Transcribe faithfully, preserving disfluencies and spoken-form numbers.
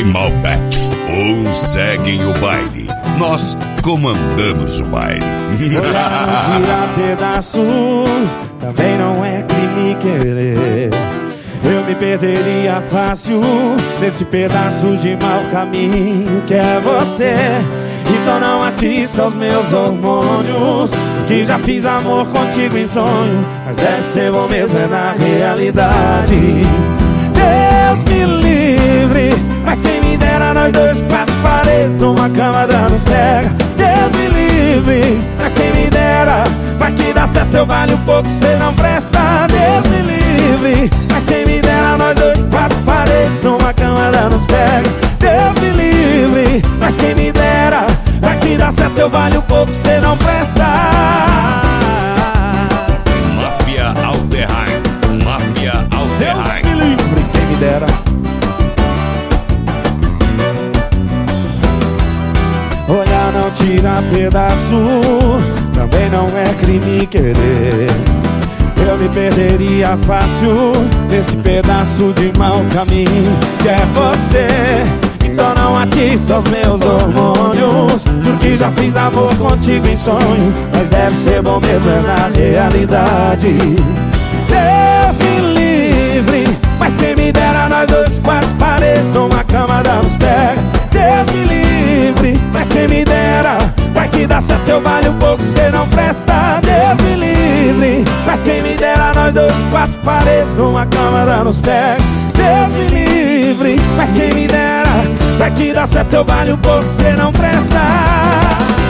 D J Malbec. Uns seguem o baile, nós comandamos o baile. Olhar não tira pedaço, também não é crime querer. Eu me perderia fácil nesse pedaço de mau caminho que é você. Então não atiça os meus hormônios, que já fiz amor contigo em sonho, mas deve ser bom mesmo é na realidade. Deus me livre, mas quem me dera nós dois, quatro paredes numa cama dando pega. Deus me livre, mas quem me dera, vai que dá certo eu valho um pouco, cê não presta. Deus me livre, mas quem me dera nós dois, quatro paredes numa cama dando pega. Deus me livre, mas quem me dera, vai que dá certo eu valho um pouco, cê não presta. Máfia Alterheim, Máfia Alterheim. Deus me livre, quem me dera. Olhar não tira pedaço, também não é crime querer. Eu me perderia fácil nesse pedaço de mau caminho que é você. Então não atiça os meus hormônios, porque já fiz amor contigo em sonho, mas deve ser bom mesmo é na realidade. Deus me livre, mas quem me dera nós dois, quatro paredes numa cama damos pega. Deus me livre, mas quem me dera, vai que dá certo eu valho um pouco, cê não presta. Deus me livre, mas quem me dera nós dois, quatro paredes numa cama dando pega. Deus me livre, mas quem me dera, vai que dá certo eu valho um pouco, cê não presta.